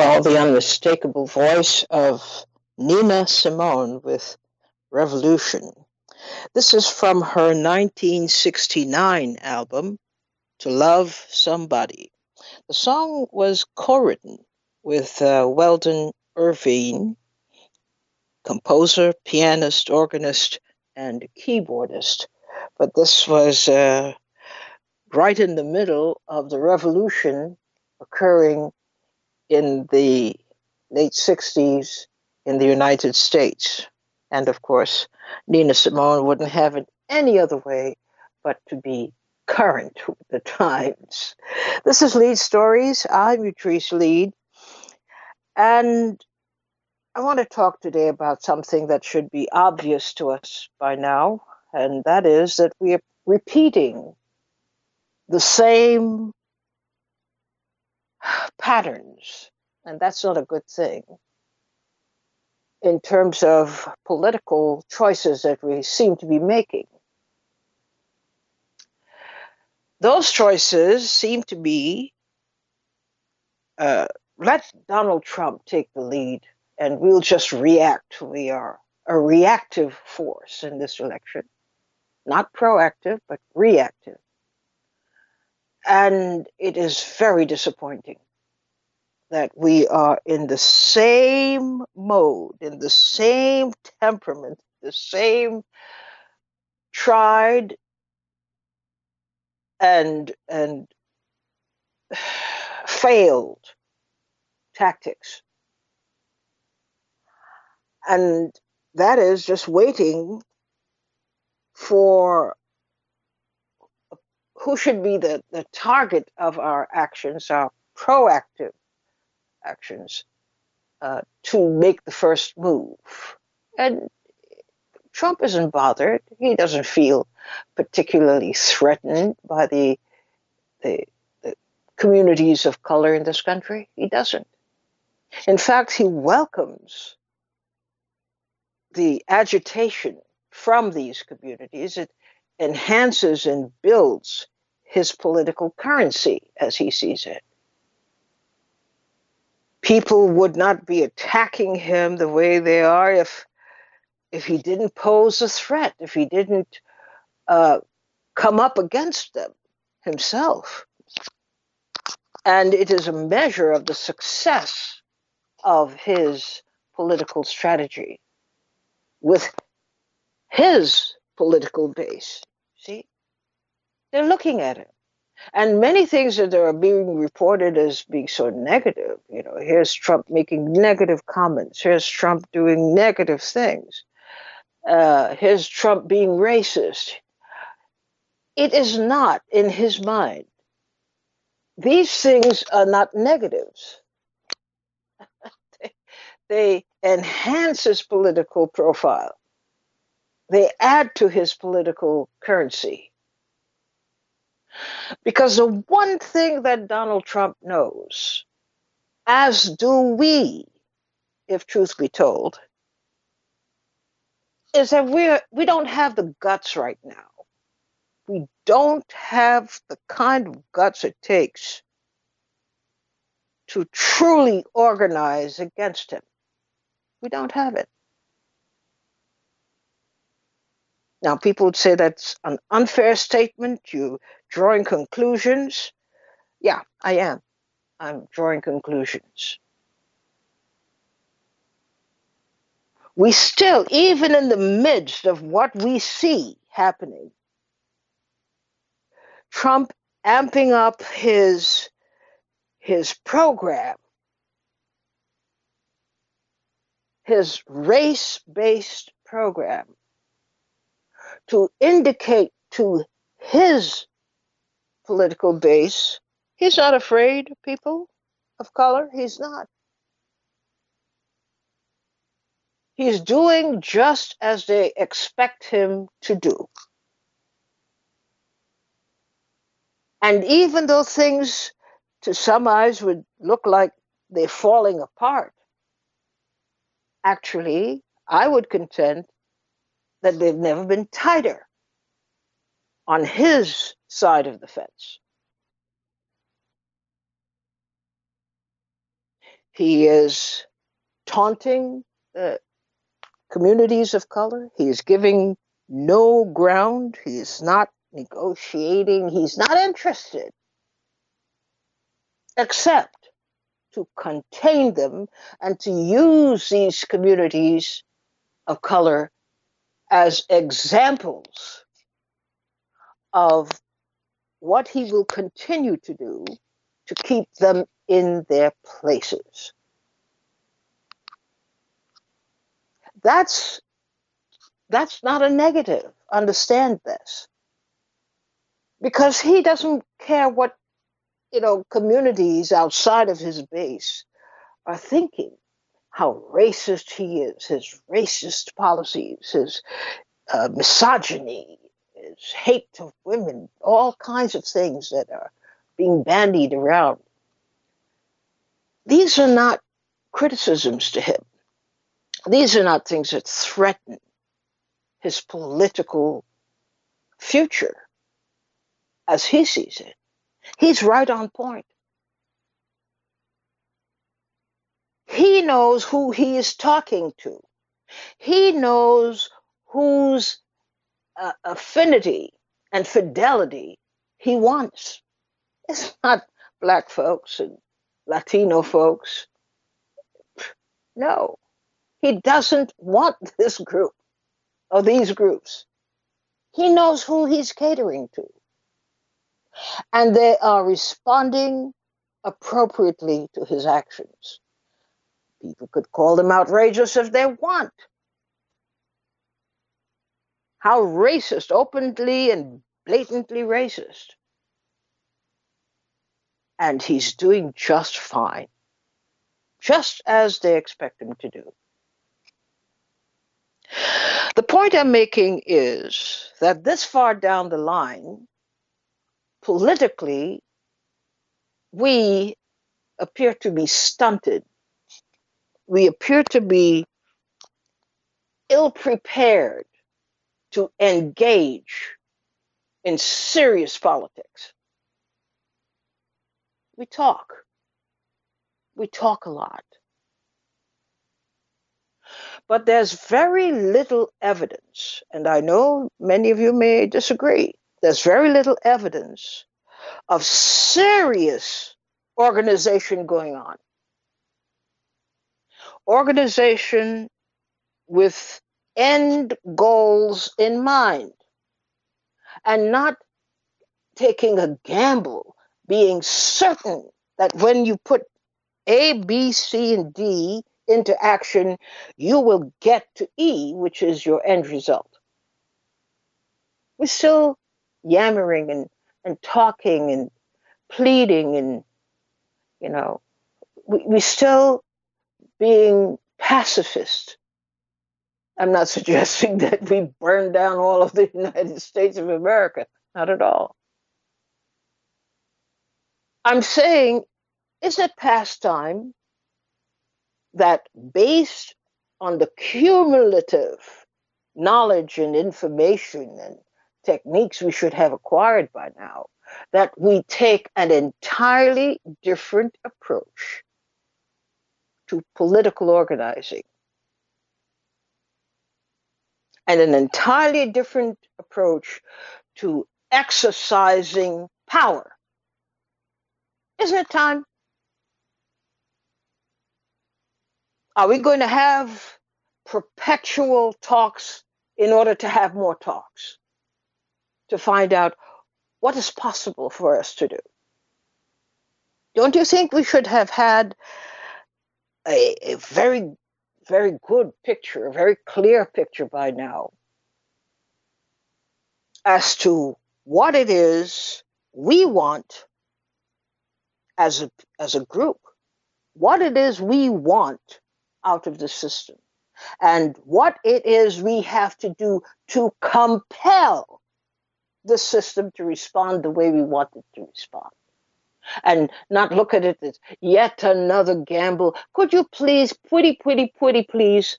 Well, the unmistakable voice of Nina Simone with Revolution. This is from her 1969 album, To Love Somebody. The song was co-written with Weldon Irvine, composer, pianist, organist, and keyboardist. But this was right in the middle of the revolution occurring in the late 60s in the United States. And of course, Nina Simone wouldn't have it any other way but to be current with the times. This is Lead Stories. I'm Utrice Lead. And I want to talk today about something that should be obvious to us by now, and that is that we are repeating the same patterns, and that's not a good thing in terms of political choices that we seem to be making. Those choices seem to be let Donald Trump take the lead and we'll just react. We are a reactive force in this election, not proactive, but reactive. And it is very disappointing that we are in the same mode, in the same temperament, the same tried and failed tactics. And that is just waiting for who should be the target of our actions, our proactive actions, to make the first move. And Trump isn't bothered. He doesn't feel particularly threatened by the communities of color in this country. He doesn't. In fact, he welcomes the agitation from these communities. It enhances and builds his political currency as he sees it. People would not be attacking him the way they are if he didn't pose a threat, if he didn't come up against them himself. And it is a measure of the success of his political strategy with his political base. See, they're looking at it. And many things that are being reported as being so negative, here's Trump making negative comments, here's Trump doing negative things, here's Trump being racist. It is not in his mind. These things are not negatives. They enhance his political profile. They add to his political currency. Because the one thing that Donald Trump knows, as do we, if truth be told, is that we don't have the guts right now. We don't have the kind of guts it takes to truly organize against him. We don't have it. Now, people would say that's an unfair statement. You're drawing conclusions. Yeah, I am. I'm drawing conclusions. We still, even in the midst of what we see happening, Trump amping up his program, his race-based program, to indicate to his political base, he's not afraid of people of color. He's not. He's doing just as they expect him to do. And even though things to some eyes would look like they're falling apart, actually, I would contend that they've never been tighter on his side of the fence. He is taunting the communities of color. He is giving no ground. He is not negotiating. He's not interested except to contain them and to use these communities of color as examples of what he will continue to do to keep them in their places. That's not a negative. Understand this. Because he doesn't care what, communities outside of his base are thinking, how racist he is, his racist policies, his misogyny, his hate of women, all kinds of things that are being bandied around. These are not criticisms to him. These are not things that threaten his political future as he sees it. He's right on point. He knows who he is talking to. He knows whose affinity and fidelity he wants. It's not Black folks and Latino folks. No, he doesn't want this group or these groups. He knows who he's catering to. And they are responding appropriately to his actions. People could call them outrageous if they want. How racist, openly and blatantly racist. And he's doing just fine, just as they expect him to do. The point I'm making is that this far down the line, politically, we appear to be stunted. We appear to be ill-prepared to engage in serious politics. We talk. We talk a lot. But there's very little evidence, and I know many of you may disagree, there's very little evidence of serious organization going on. Organization with end goals in mind, and not taking a gamble, being certain that when you put A, B, C, and D into action, you will get to E, which is your end result. We're still yammering and talking and pleading, and we're still being pacifist. I'm not suggesting that we burn down all of the United States of America, not at all. I'm saying, is it past time that, based on the cumulative knowledge and information and techniques we should have acquired by now, that we take an entirely different approach to political organizing and an entirely different approach to exercising power? Isn't it time? Are we going to have perpetual talks in order to have more talks, to find out what is possible for us to do? Don't you think we should have had a very, very good picture, a very clear picture by now as to what it is we want as a group, what it is we want out of the system, and what it is we have to do to compel the system to respond the way we want it to respond, and not look at it as yet another gamble. Could you please, pretty please?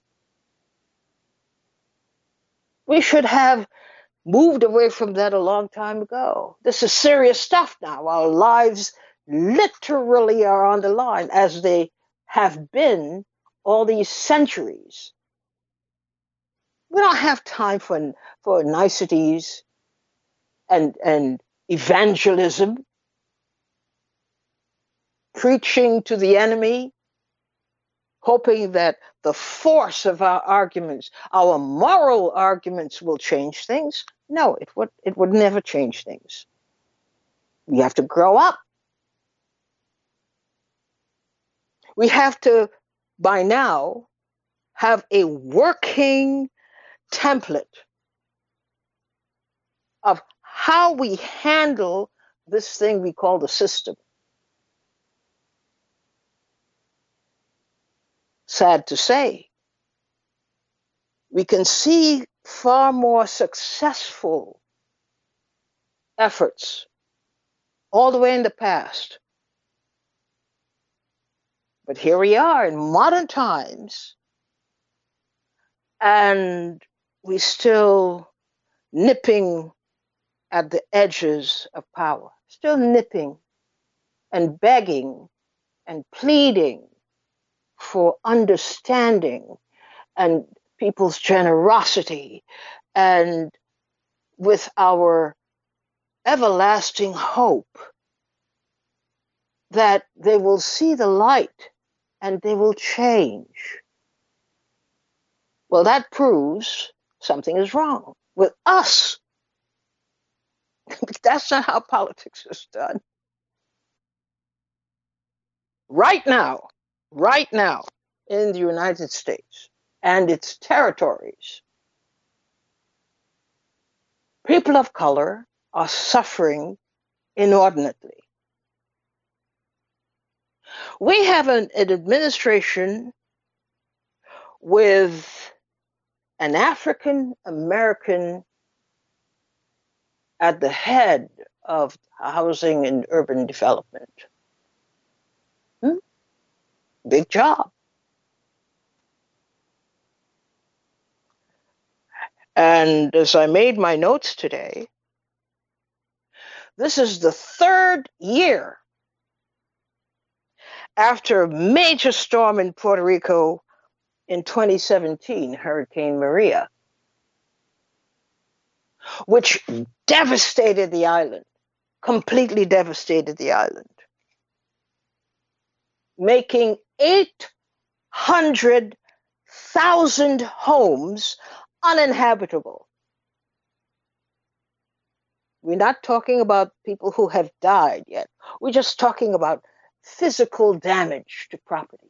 We should have moved away from that a long time ago. This is serious stuff now. Our lives literally are on the line, as they have been all these centuries. We don't have time for niceties and evangelism, preaching to the enemy, hoping that the force of our arguments, our moral arguments, will change things. No, it would never change things. We have to grow up. We have to, by now, have a working template of how we handle this thing we call the system. Sad to say, we can see far more successful efforts all the way in the past. But here we are in modern times, and we still nipping at the edges of power, still nipping and begging and pleading for understanding and people's generosity, and with our everlasting hope that they will see the light and they will change. Well, that proves something is wrong with us. That's not how politics is done. Right now in the United States and its territories, people of color are suffering inordinately. We have an administration with an African American at the head of housing and urban development. Big job. And as I made my notes today, this is the third year after a major storm in Puerto Rico in 2017, Hurricane Maria, which devastated the island, completely devastated the island, making 800,000 homes uninhabitable. We're not talking about people who have died yet. We're just talking about physical damage to property.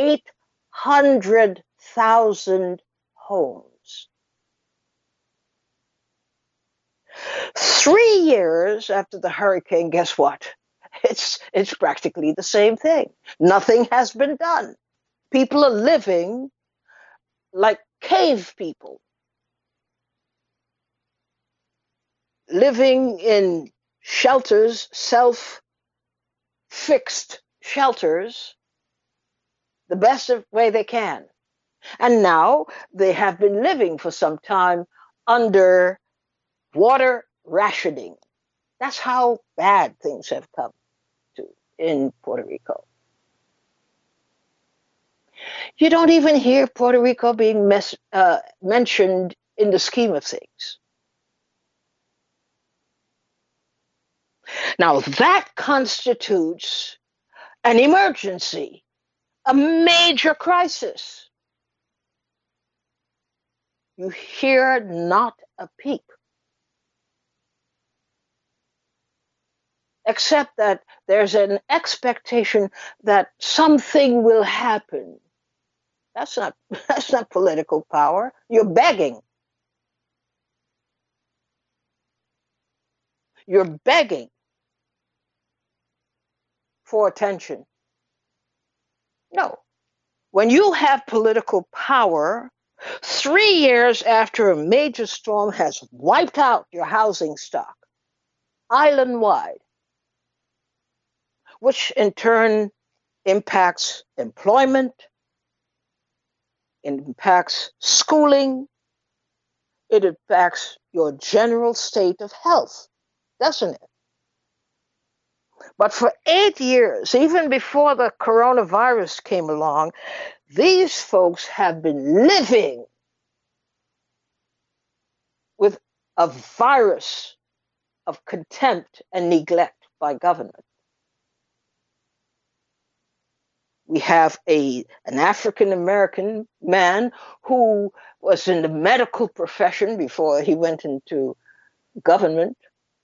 800,000 homes. 3 years after the hurricane, guess what? It's practically the same thing. Nothing has been done. People are living like cave people, living in shelters, self-fixed shelters, the best way they can. And now they have been living for some time under water rationing. That's how bad things have come to in Puerto Rico. You don't even hear Puerto Rico being mentioned in the scheme of things. Now that constitutes an emergency, a major crisis. You hear not a peep. Except that there's an expectation that something will happen. That's not political power. You're begging. You're begging for attention. No. When you have political power, 3 years after a major storm has wiped out your housing stock, island-wide, which in turn impacts employment, it impacts schooling, it impacts your general state of health, doesn't it? But for 8 years, even before the coronavirus came along, these folks have been living with a virus of contempt and neglect by government. We have an African American man who was in the medical profession before he went into government,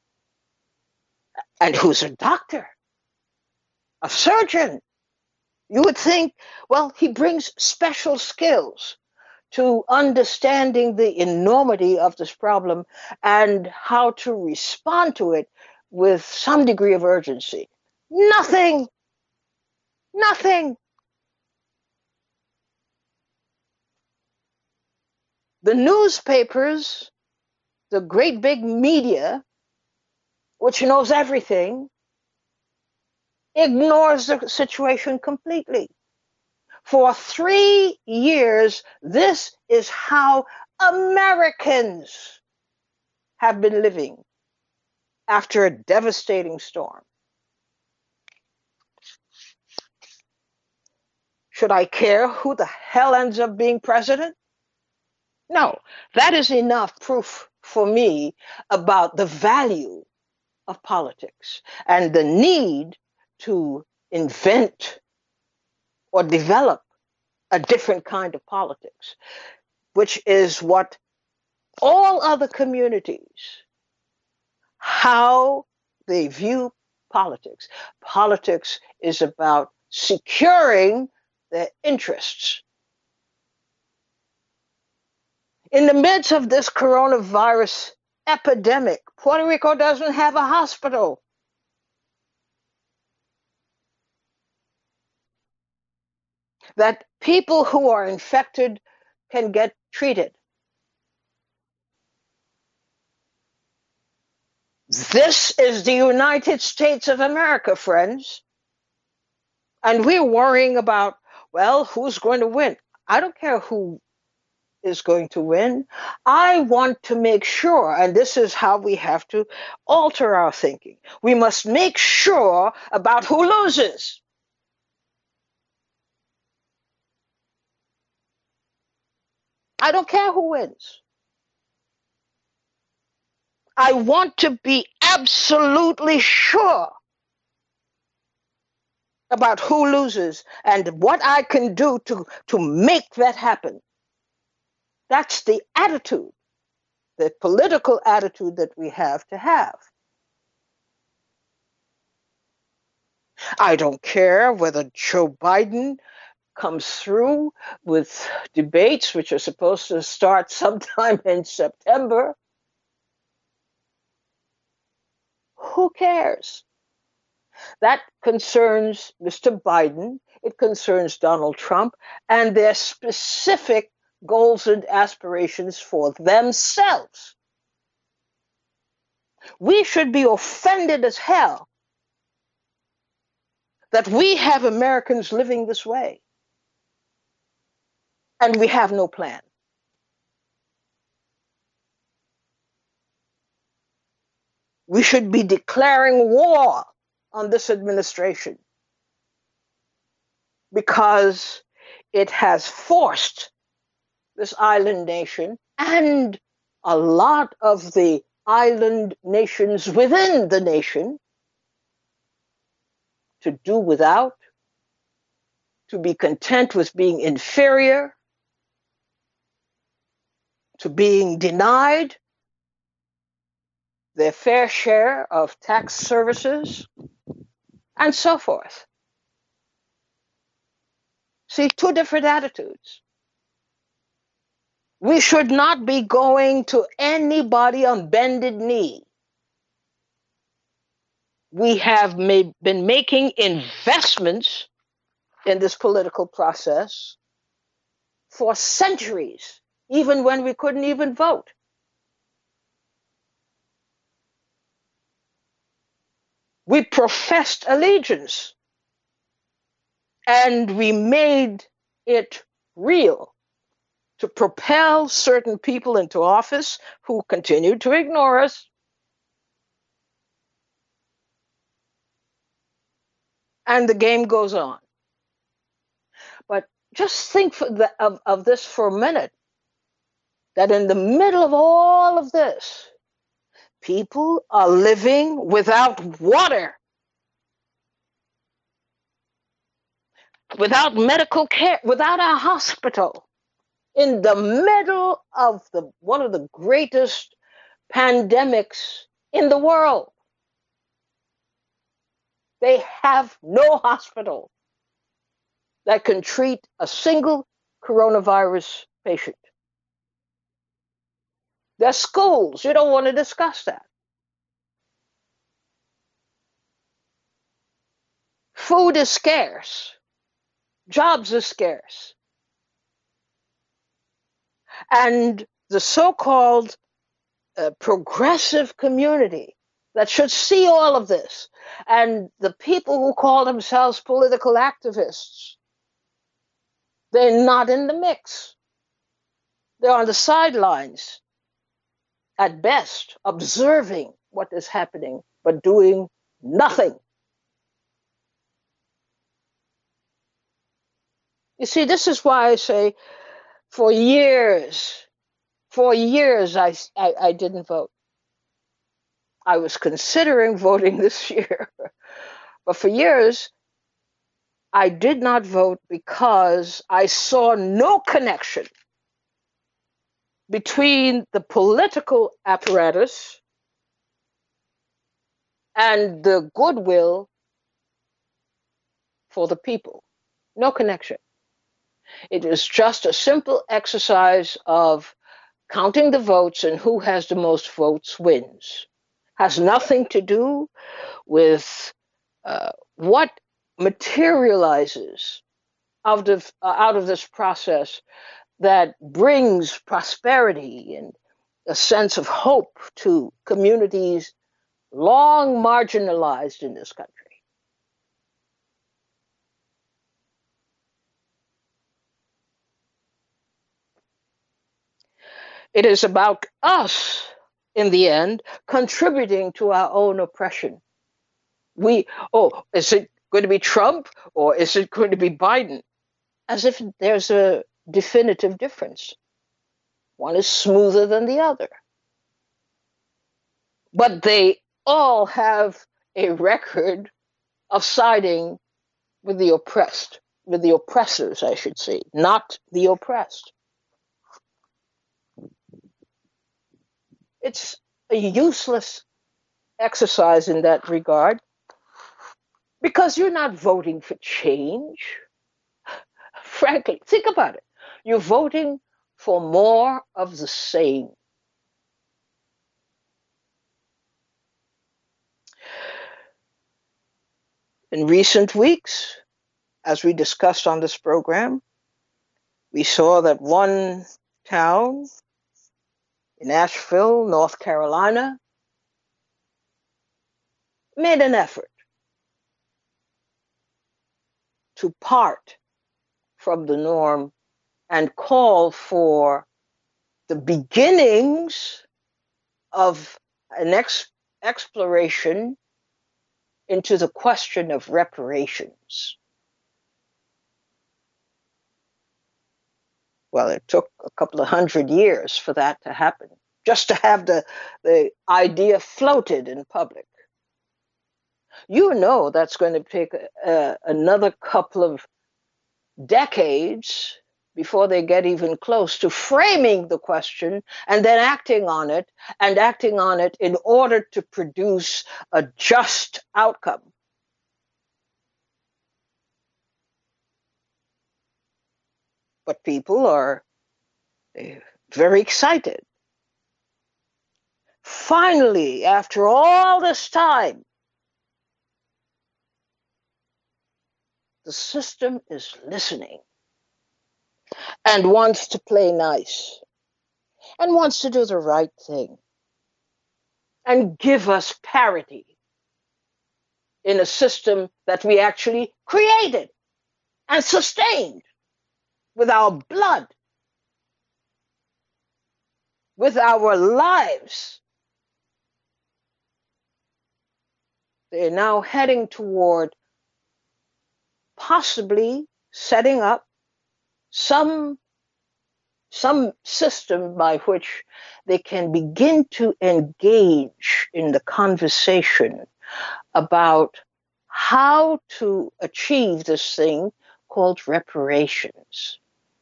and who's a doctor, a surgeon. You would think, well, he brings special skills to understanding the enormity of this problem and how to respond to it with some degree of urgency. Nothing, nothing. The newspapers, the great big media, which knows everything, ignores the situation completely. For 3 years, this is how Americans have been living after a devastating storm. Should I care who the hell ends up being president? No, that is enough proof for me about the value of politics and the need to invent or develop a different kind of politics, which is what all other communities, how they view politics. Politics is about securing their interests. In the midst of this coronavirus epidemic, Puerto Rico doesn't have a hospital. That people who are infected can get treated. This is the United States of America, friends. And we're worrying about, well, who's going to win? I don't care who is going to win. I want to make sure, and this is how we have to alter our thinking. We must make sure about who loses. I don't care who wins. I want to be absolutely sure about who loses and what I can do to make that happen. That's the attitude, the political attitude that we have to have. I don't care whether Joe Biden comes through with debates, which are supposed to start sometime in September. Who cares? That concerns Mr. Biden, it concerns Donald Trump, and their specific goals and aspirations for themselves. We should be offended as hell that we have Americans living this way, and we have no plan. We should be declaring war on this administration because it has forced this island nation and a lot of the island nations within the nation to do without, to be content with being inferior, to being denied their fair share of tax services, and so forth. See, two different attitudes. We should not be going to anybody on bended knee. We have been making investments in this political process for centuries, even when we couldn't even vote. We professed allegiance and we made it real to propel certain people into office who continued to ignore us. And the game goes on. But just think of this for a minute, that in the middle of all of this, people are living without water, without medical care, without a hospital, in the middle of one of the greatest pandemics in the world. They have no hospital that can treat a single coronavirus patient. There's schools. You don't want to discuss that. Food is scarce. Jobs are scarce. And the so-called progressive community that should see all of this, and the people who call themselves political activists, they're not in the mix. They're on the sidelines, at best, observing what is happening, but doing nothing. You see, this is why I say, for years, I didn't vote. I was considering voting this year, but for years, I did not vote because I saw no connection between the political apparatus and the goodwill for the people. No connection. It is just a simple exercise of counting the votes, and who has the most votes wins. Has nothing to do with what materializes out of this process that brings prosperity and a sense of hope to communities long marginalized in this country. It is about us, in the end, contributing to our own oppression. Is it going to be Trump or is it going to be Biden? As if there's a definitive difference. One is smoother than the other. But they all have a record of siding with the oppressed, with the oppressors, I should say, not the oppressed. It's a useless exercise in that regard because you're not voting for change. Frankly, think about it. You're voting for more of the same. In recent weeks, as we discussed on this program, we saw that one town in Asheville, North Carolina, made an effort to part from the norm and call for the beginnings of an exploration into the question of reparations. Well, it took a couple of 100 years for that to happen, just to have the idea floated in public. You know that's going to take another couple of decades before they get even close to framing the question and then acting on it, and acting on it in order to produce a just outcome. But people are very excited. Finally, after all this time, the system is listening and wants to play nice and wants to do the right thing and give us parity in a system that we actually created and sustained with our blood, with our lives. They're now heading toward possibly setting up some system by which they can begin to engage in the conversation about how to achieve this thing called reparations.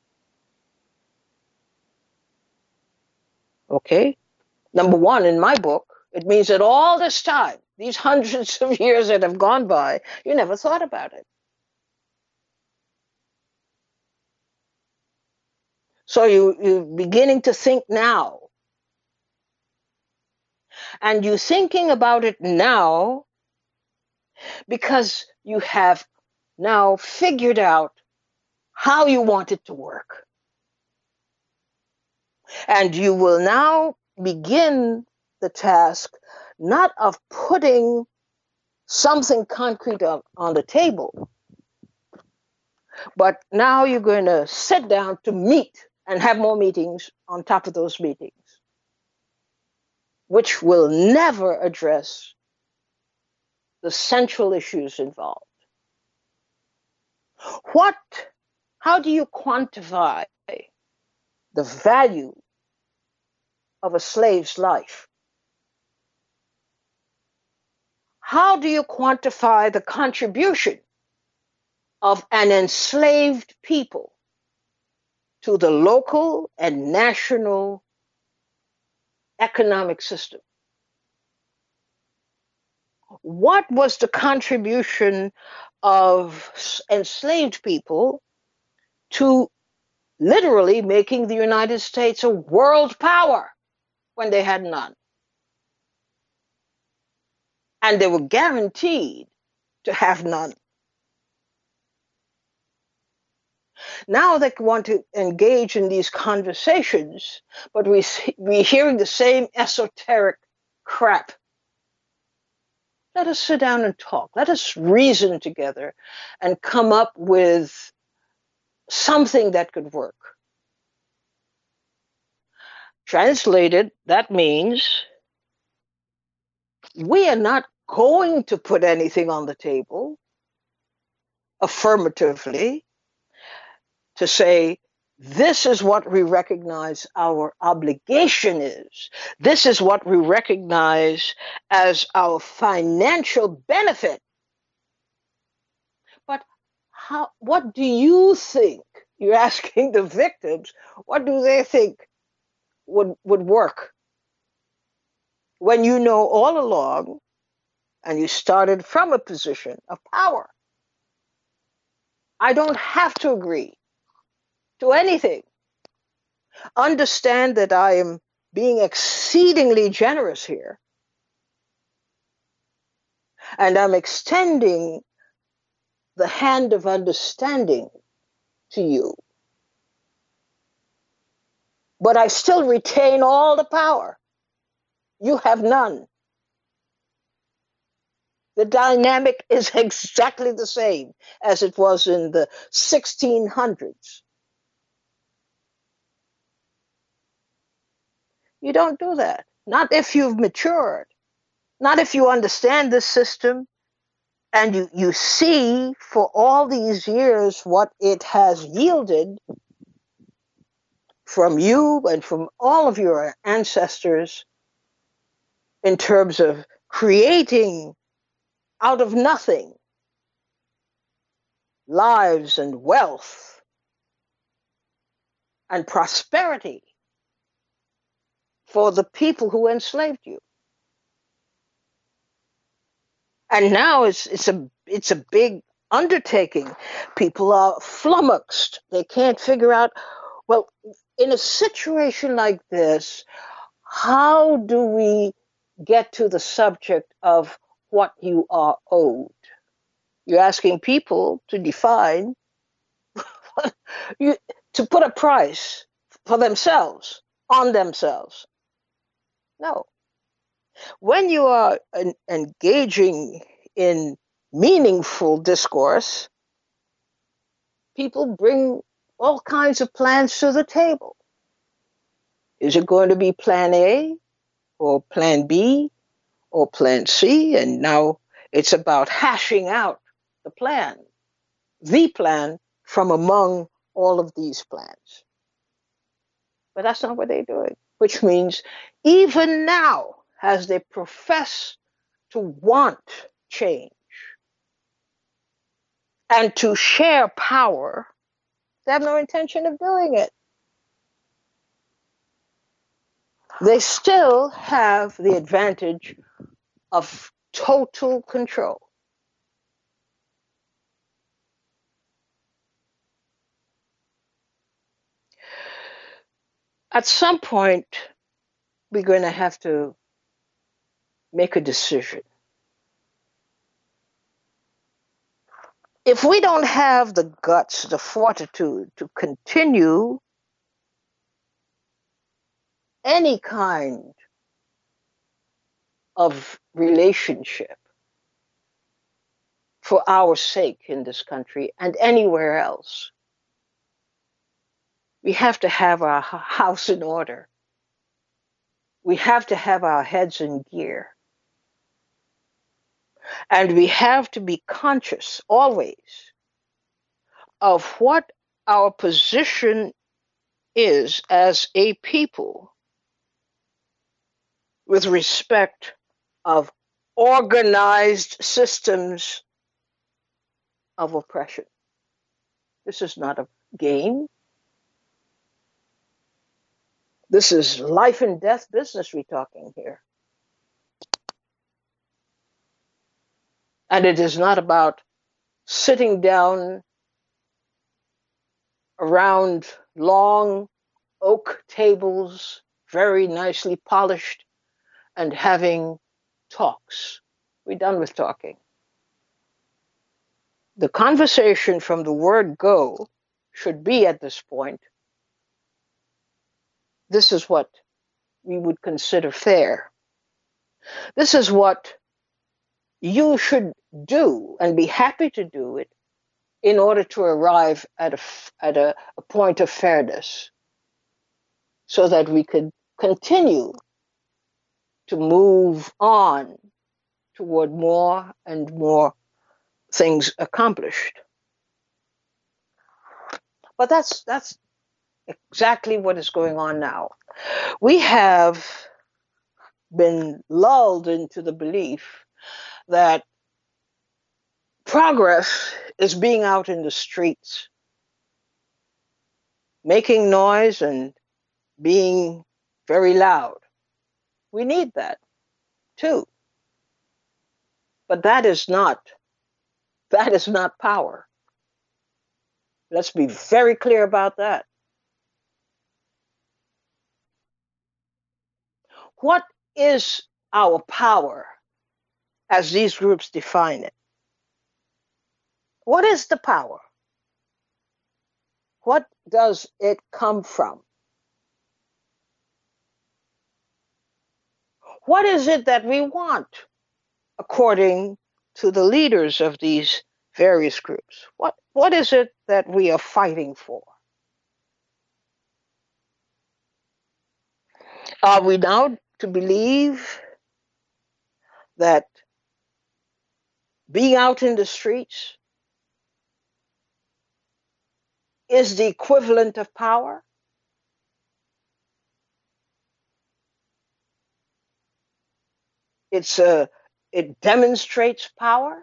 Okay? Number one, in my book, it means that all this time, these hundreds of years that have gone by, you never thought about it. So you're beginning to think now. And you're thinking about it now because you have now figured out how you want it to work. And you will now begin the task not of putting something concrete on the table, but now you're going to sit down to meet and have more meetings on top of those meetings, which will never address the central issues involved. How do you quantify the value of a slave's life? How do you quantify the contribution of an enslaved people to the local and national economic system? What was the contribution of enslaved people to literally making the United States a world power when they had none? And they were guaranteed to have none. Now they want to engage in these conversations, but we're hearing the same esoteric crap. Let us sit down and talk. Let us reason together and come up with something that could work. Translated, that means we are not going to put anything on the table affirmatively to say, this is what we recognize our obligation is. This is what we recognize as our financial benefit. But what do you think? You're asking the victims, what do they think would work? When you know all along, and you started from a position of power. I don't have to agree to anything. Understand that I am being exceedingly generous here. And I'm extending the hand of understanding to you. But I still retain all the power. You have none. The dynamic is exactly the same as it was in the 1600s. You don't do that. Not if you've matured. Not if you understand this system and you see for all these years what it has yielded from you and from all of your ancestors in terms of creating out of nothing lives and wealth and prosperity for the people who enslaved you. And now it's a big undertaking. People are flummoxed. They can't figure out, well, in a situation like this, how do we get to the subject of what you are owed? You're asking people to define, to put a price for themselves, on themselves. No. When you are engaging in meaningful discourse, people bring all kinds of plans to the table. Is it going to be plan A or plan B or plan C? And now it's about hashing out the plan. the plan from among all of these plans. But that's not what they're doing, which means even now, as they profess to want change and to share power, they have no intention of doing it. They still have the advantage of total control. At some point, we're going to have to make a decision. If we don't have the guts, the fortitude to continue any kind of relationship for our sake in this country and anywhere else, we have to have our house in order. We have to have our heads in gear. And we have to be conscious always of what our position is as a people with respect of organized systems of oppression. This is not a game. This is life and death business we're talking here. And it is not about sitting down around long oak tables, very nicely polished, and having talks. We're done with talking. The conversation from the word go should be at this point, this is what we would consider fair. This is what you should do and be happy to do it in order to arrive at a point of fairness so that we could continue to move on toward more and more things accomplished. But that's exactly what is going on now. We have been lulled into the belief that progress is being out in the streets, making noise and being very loud. We need that too. But that is not power. Let's be very clear about that. What is our power as these groups define it? What is the power? What does it come from? What is it that we want according to the leaders of these various groups? What is it that we are fighting for? Are we now to believe that being out in the streets is the equivalent of power? It demonstrates power?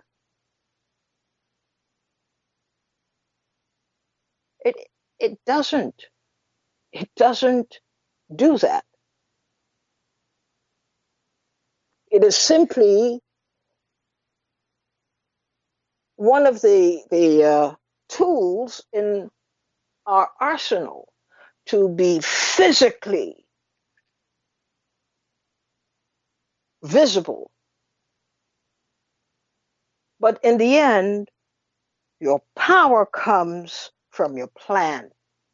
It doesn't. It doesn't do that. It is simply one of the tools in our arsenal to be physically visible. But in the end, your power comes from your plan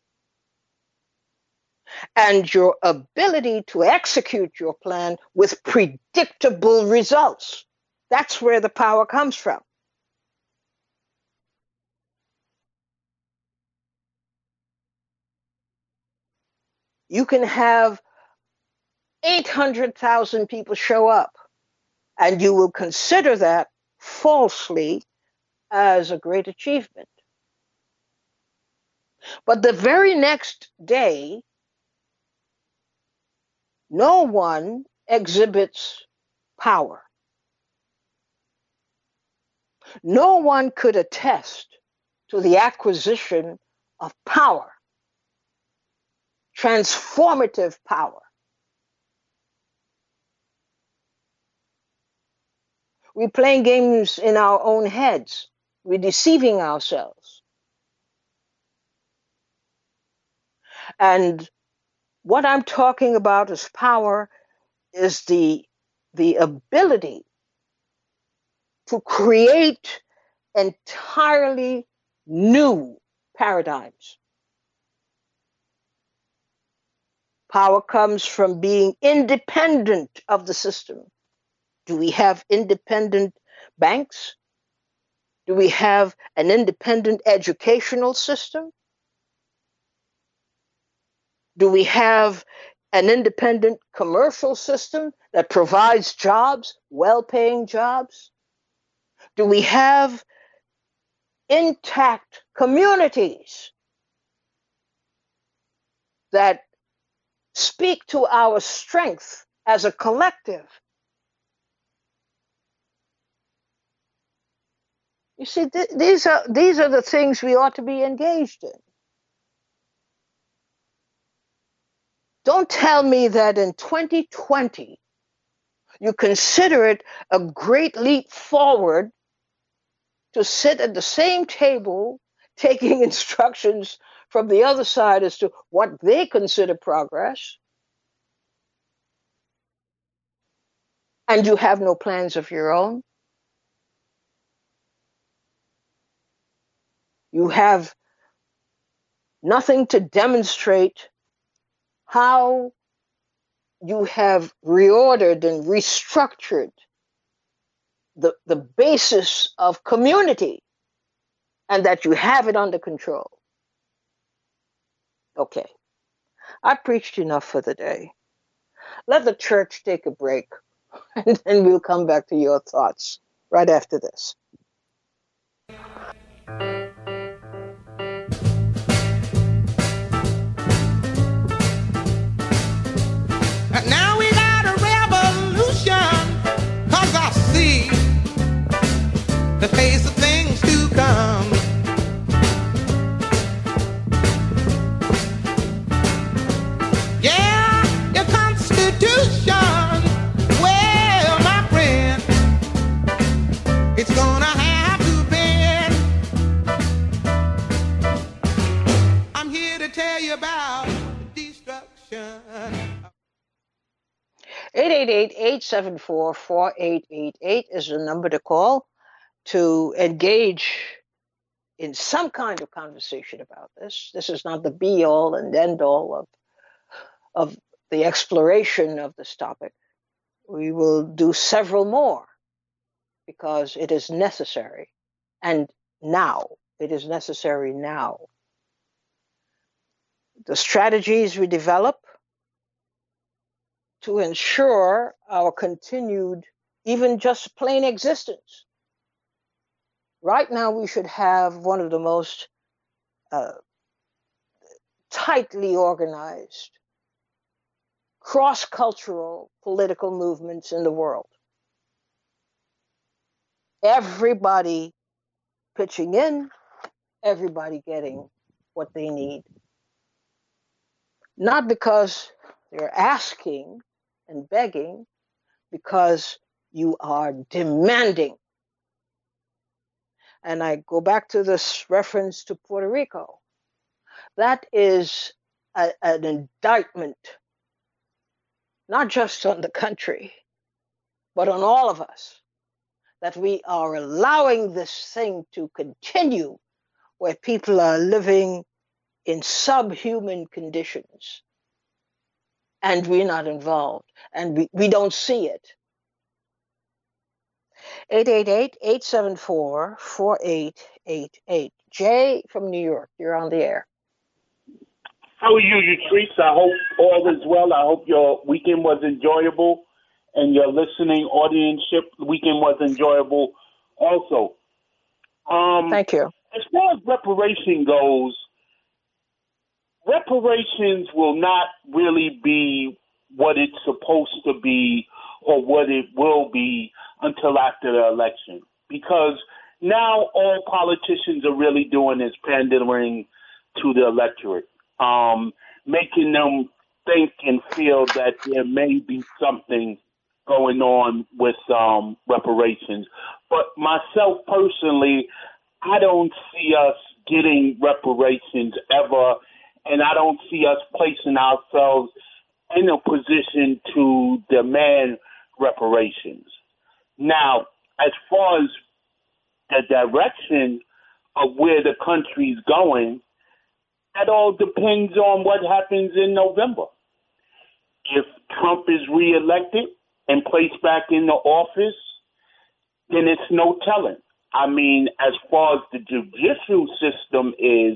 and your ability to execute your plan with predictable results. That's where the power comes from. You can have 800,000 people show up, and you will consider that falsely as a great achievement. But the very next day, no one exhibits power. No one could attest to the acquisition of power, transformative power. We're playing games in our own heads. We're deceiving ourselves. And what I'm talking about as power is the ability to create entirely new paradigms. Power comes from being independent of the system. Do we have independent banks? Do we have an independent educational system? Do we have an independent commercial system that provides jobs, well-paying jobs? Do we have intact communities that speak to our strength as a collective? You see, these are the things we ought to be engaged in. Don't tell me that in 2020 you consider it a great leap forward to sit at the same table taking instructions from the other side as to what they consider progress, and you have no plans of your own. You have nothing to demonstrate how you have reordered and restructured the basis of community and that you have it under control. Okay, I preached enough for the day. Let the church take a break and then we'll come back to your thoughts right after this. Now we got a revolution, 'cause I see the face of things to come. Yeah, your Constitution, well, my friend, it's gonna have to bend. I'm here to tell you about destruction. 888-874-4888 is the number to call to engage in some kind of conversation about this. This is not the be-all and end-all of the exploration of this topic. We will do several more because it is necessary. And now, it is necessary now. The strategies we develop to ensure our continued, even just plain existence. Right now, we should have one of the most tightly organized, cross-cultural political movements in the world. Everybody pitching in, everybody getting what they need. Not because they're asking and begging, because you are demanding. And I go back to this reference to Puerto Rico. That is an indictment, not just on the country, but on all of us, that we are allowing this thing to continue where people are living in subhuman conditions. And we're not involved, and we don't see it. 888-874-4888. Jay from New York, you're on the air. How are you, Yatrice? I hope all is well. I hope your weekend was enjoyable and your listening audience weekend was enjoyable also. Thank you. As far as reparation goes, reparations will not really be what it's supposed to be or what it will be until after the election. Because now all politicians are really doing is pandering to the electorate, making them think and feel that there may be something going on with reparations. But myself personally, I don't see us getting reparations ever, and I don't see us placing ourselves in a position to demand reparations. Now, as far as the direction of where the country's going, that all depends on what happens in November. If Trump is reelected and placed back in the office, then it's no telling. I mean, as far as the judicial system is,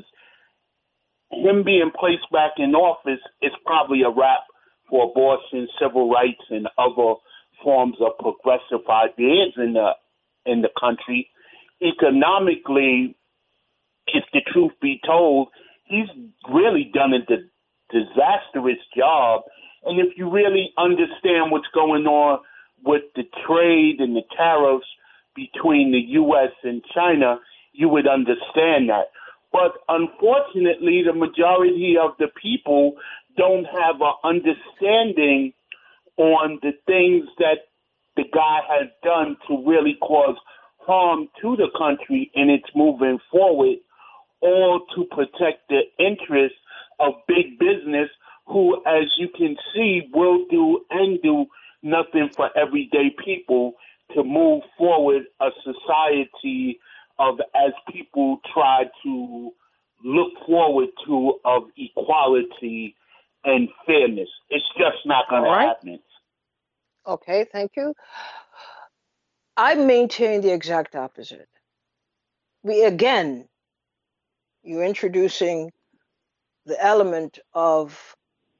him being placed back in office is probably a wrap for abortion, civil rights, and other forms of progressive ideas in the country. Economically, if the truth be told, he's really done a disastrous job. And if you really understand what's going on with the trade and the tariffs between the U.S. and China, you would understand that. But unfortunately, the majority of the people don't have an understanding on the things that the guy has done to really cause harm to the country and it's moving forward, all to protect the interests of big business who, as you can see, will do and do nothing for everyday people to move forward a society of, as people try to look forward to, of equality and fairness. It's just not going to happen. Okay, thank you. I maintain the exact opposite. You're introducing the element of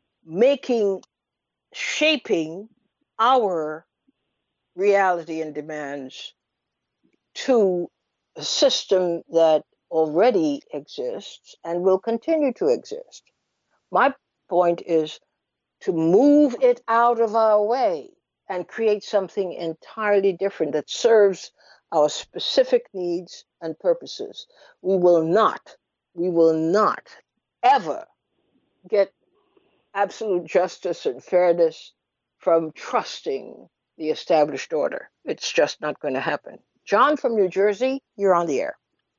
shaping our reality and demands to a system that already exists and will continue to exist. My point is to move it out of our way and create something entirely different that serves our specific needs and purposes. We will not ever get absolute justice and fairness from trusting the established order. It's just not going to happen. John from New Jersey, you're on the air.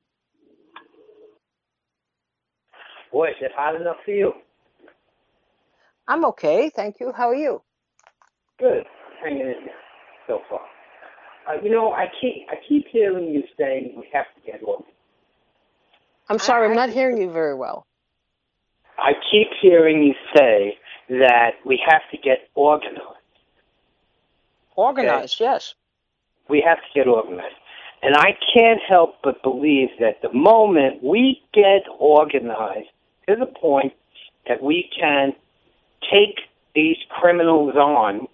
Boy, is it hot enough for you? I'm okay, thank you. How are you? Good. Hanging in there so far. I keep hearing you saying we have to get organized. I'm sorry, I'm not hearing you very well. I keep hearing you say that we have to get organized. Organized, okay. Yes. We have to get organized. And I can't help but believe that the moment we get organized to the point that we can take these criminals on,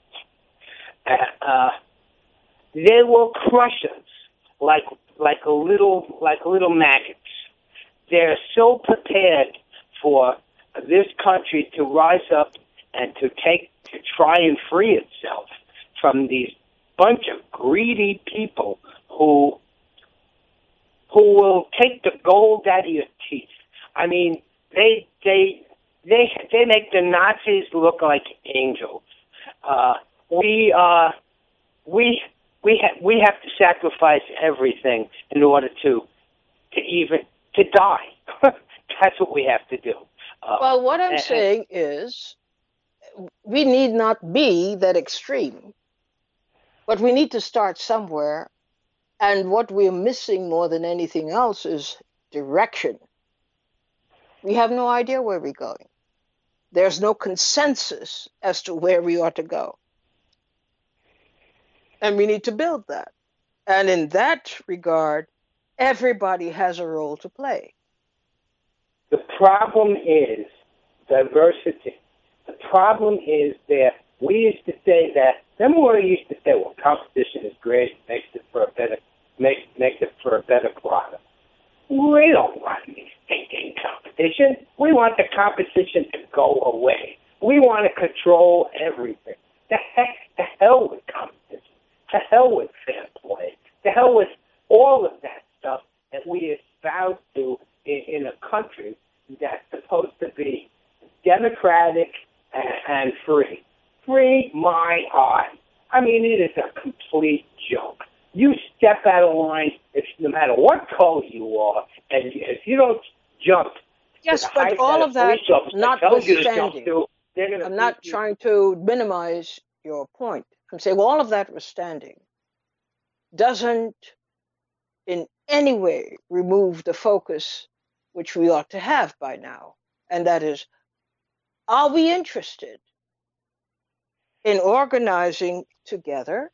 they will crush us like a little maggots. They're so prepared for this country to rise up and to try and free itself from these bunch of greedy people who will take the gold out of your teeth. I mean, they make the Nazis look like angels. We have to sacrifice everything in order to die. That's what we have to do. Well, what I'm saying is we need not be that extreme, but we need to start somewhere. And what we're missing more than anything else is direction. We have no idea where we're going. There's no consensus as to where we ought to go. And we need to build that. And in that regard, everybody has a role to play. The problem is diversity. The problem is that we used to say that, remember when we used to say, well, competition is great, makes it for a better product. We don't want any thinking competition. competition. We want the competition to go away. We want to control everything. The hell with competition. The hell with fair play. The hell with all of that stuff that we espouse to in a country that's supposed to be democratic and free. Free my eye. I mean, it is a complete joke. You step out of line, no matter what color you are, and if you don't jump, yes, but all of that notwithstanding, I'm not trying to minimize your point. I'm saying all of that withstanding doesn't in any way remove the focus which we ought to have by now, and that is, are we interested in organizing together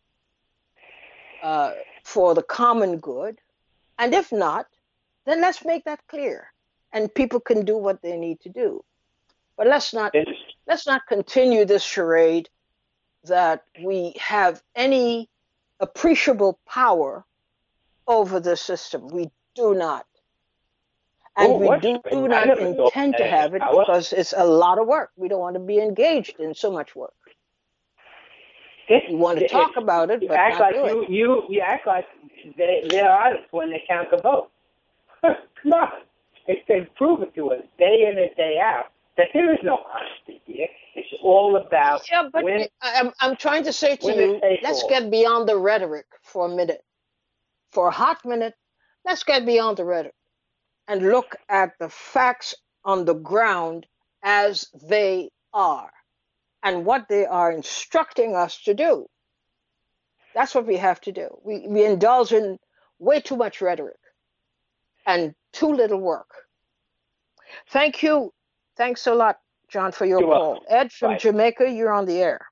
for the common good? And if not, then let's make that clear, and people can do what they need to do. But let's not continue this charade that we have any appreciable power over the system. We do not. And we do not intend to have it because it's a lot of work. We don't want to be engaged in so much work. You want to talk about it, but not do it. You act like they're honest when they count the vote. Come on. They've proven to us day in and day out that there is no honesty here. It's all about... Yeah, but I'm trying to say to you, let's get beyond the rhetoric for a minute. For a hot minute, let's get beyond the rhetoric and look at the facts on the ground as they are and what they are instructing us to do. That's what we have to do. We indulge in way too much rhetoric and too little work. Thank you. Thanks a lot, John, for your call. Ed from Jamaica, you're on the air.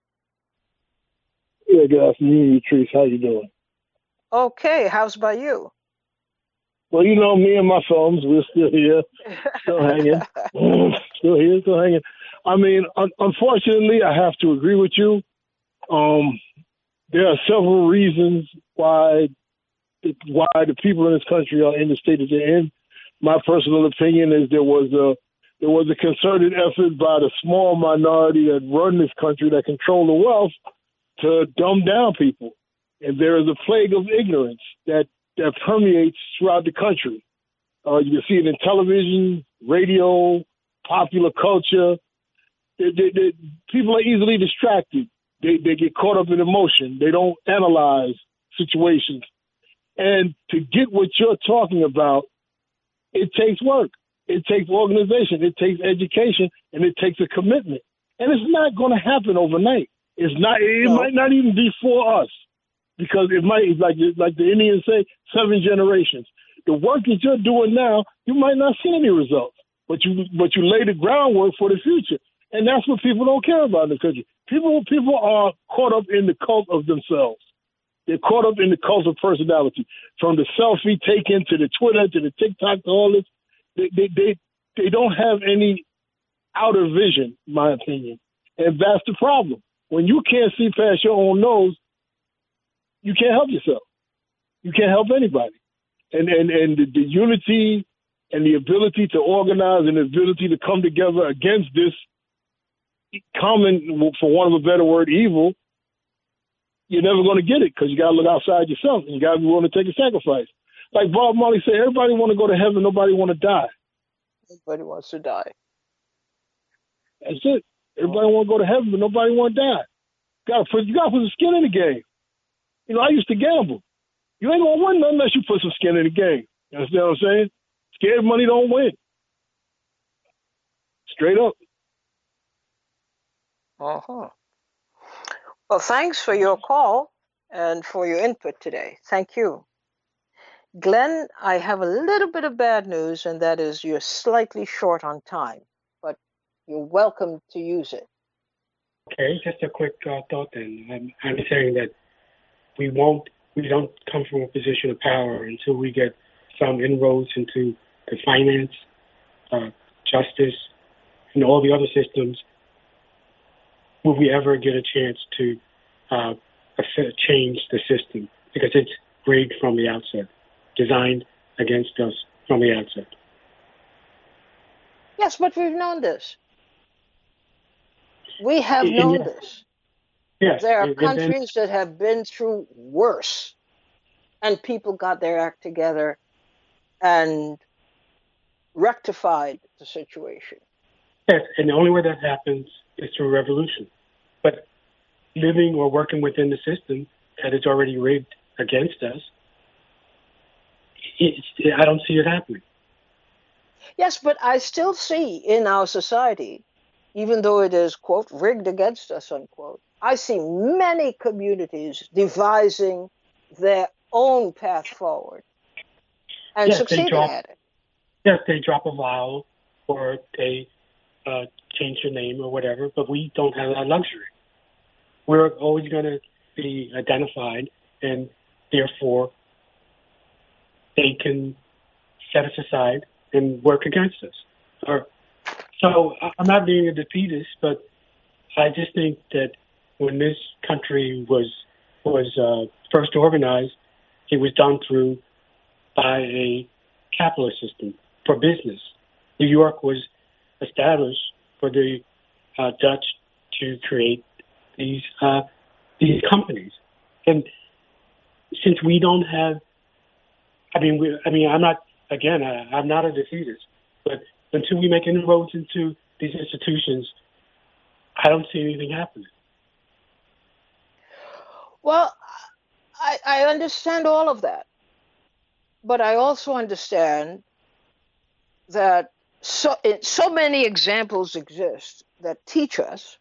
Yeah, good afternoon, Trace. How you doing? Okay, how's about you? Well, you know, me and my thumbs, we're still here, still hanging. Still here, still hanging. I mean, unfortunately, I have to agree with you. There are several reasons why the people in this country are in the state that they're in. My personal opinion is there was a concerted effort by the small minority that run this country, that control the wealth, to dumb down people. And there is a plague of ignorance that permeates throughout the country. You can see it in television, radio, popular culture. People are easily distracted. They get caught up in emotion. They don't analyze situations. And to get what you're talking about, it takes work. It takes organization. It takes education, and it takes a commitment. And it's not going to happen overnight. It's not. It might not even be for us, because it might, like the Indians say, 7 generations. The work that you're doing now, you might not see any results, but you lay the groundwork for the future. And that's what people don't care about in the country. People are caught up in the cult of themselves. They're caught up in the cult of personality. From the selfie taken to the Twitter to the TikTok to all this, they don't have any outer vision, in my opinion. And that's the problem. When you can't see past your own nose, you can't help yourself. You can't help anybody. And the unity and the ability to organize and the ability to come together against this common, for want of a better word, evil, you're never going to get it, because you got to look outside yourself, and you got to be willing to take a sacrifice. Like Bob Marley said, everybody want to go to heaven, nobody want to die. Everybody wants to die. That's it. Everybody want to go to heaven, but nobody want to die. You got to put some skin in the game. You know, I used to gamble. You ain't going to win nothing unless you put some skin in the game. You understand what I'm saying? Scared money don't win. Straight up. Uh-huh. Well, thanks for your call and for your input today. Thank you. Glenn, I have a little bit of bad news, and that is you're slightly short on time, but you're welcome to use it. Okay, just a quick thought then. I'm saying that we don't come from a position of power until we get some inroads into the finance, justice, and all the other systems. Will we ever get a chance to change the system? Because it's rigged from the outset, designed against us from the outset. Yes, but we've known this. We have And known yes, this. yes, There are and then countries that have been through worse, and people got their act together and rectified the situation. yes, and the only way that happens is through revolution. But living or working within the system that is already rigged against us, I don't see it happening. Yes, but I still see in our society, even though it is, quote, rigged against us, unquote, I see many communities devising their own path forward and Yes, succeeding at it. they drop a vowel or they change your name or whatever, but we don't have that luxury. We're always going to be identified, and therefore they can set us aside and work against us. So I'm not being a defeatist, but I just think that when this country was first organized, it was done through by a capitalist system for business. New York was established for the Dutch to create these companies, and since we don't have, I'm not I'm not a defeatist, but until we make inroads into these institutions, I don't see anything happening. Well, I understand all of that, but I also understand that so many examples exist that teach us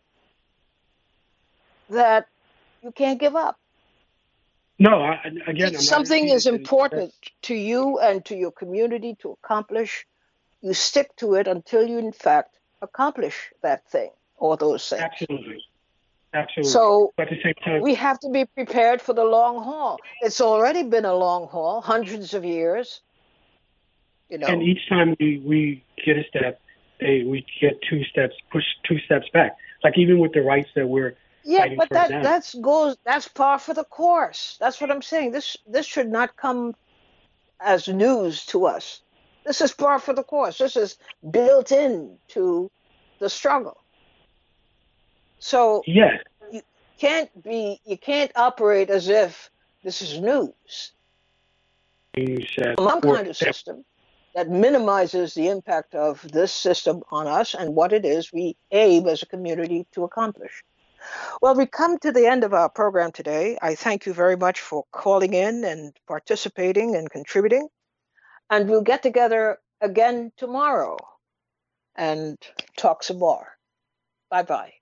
that you can't give up. No, If something is important to you and to your community to accomplish, you stick to it until you, in fact, accomplish that thing or those things. Absolutely. So but at the same time, we have to be prepared for the long haul. It's already been a long haul, hundreds of years. And each time we get a step, we get push 2 steps back. Like even with the rights that we're fighting but for now. that's par for the course. That's what I'm saying. This should not come as news to us. This is par for the course. This is built into the struggle. So yes, you can't operate as if this is news. Some kind of system that minimizes the impact of this system on us and what it is we aim as a community to accomplish. Well, we come to the end of our program today. I thank you very much for calling in and participating and contributing. And we'll get together again tomorrow and talk some more. Bye-bye.